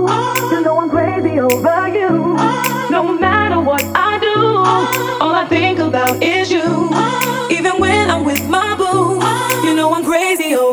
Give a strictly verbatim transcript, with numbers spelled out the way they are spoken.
You know I'm crazy over you. No matter what I do, all I think about is you. Even when I'm with my boo, you know I'm crazy over you.